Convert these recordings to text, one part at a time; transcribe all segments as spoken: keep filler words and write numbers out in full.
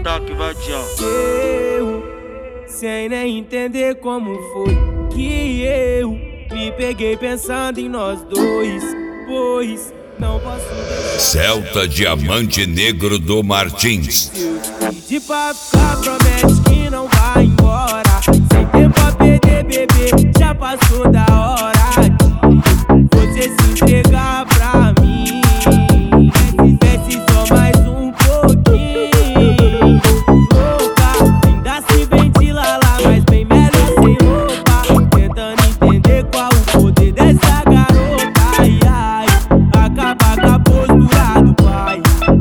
ataque, vai tchau. Eu, sem nem entender como foi que eu me peguei pensando em nós dois, pois não posso deixar. Celta Diamante Negro do Martins. De pra ficar, promete que não vai embora. Sem tempo a perder, bebê, já passou da hora de você se entregar pra mim. Desce só mais um pouquinho. Louca, ainda se ventila lá, mas bem melhor sem roupa. Tentando entender qual o poder dessa garota. Ai, ai, acaba com a postura do pai.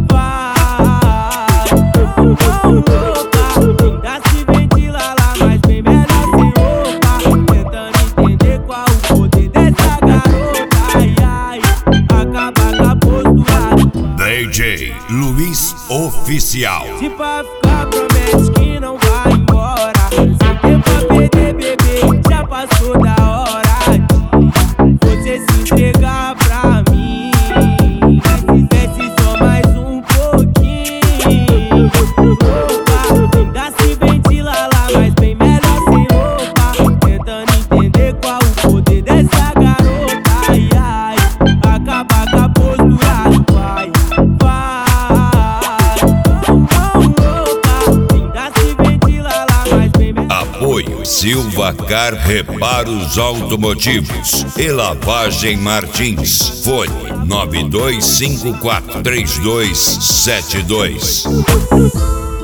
Vai, louca, ainda se ventila lá, mas bem melhor sem roupa. Tentando entender qual o poder dessa garota. Ai, ai, acaba com a postura do pai. D J Luiz Oficial. Se pra ficar, promete que não vai embora. Sem tempo a perder, bebê, já passou da hora de você se entregar pra mim. Desce só mais um pouquinho. Louca, ainda se ventila lá, mas bem melhor sem roupa. Tentando entender qual o poder dessa garota. Ai, ai, acaba com a postura do pai. Apoio Silva Car Reparos Automotivos e Lavagem Martins. Fone nove dois cinco quatro três dois sete dois.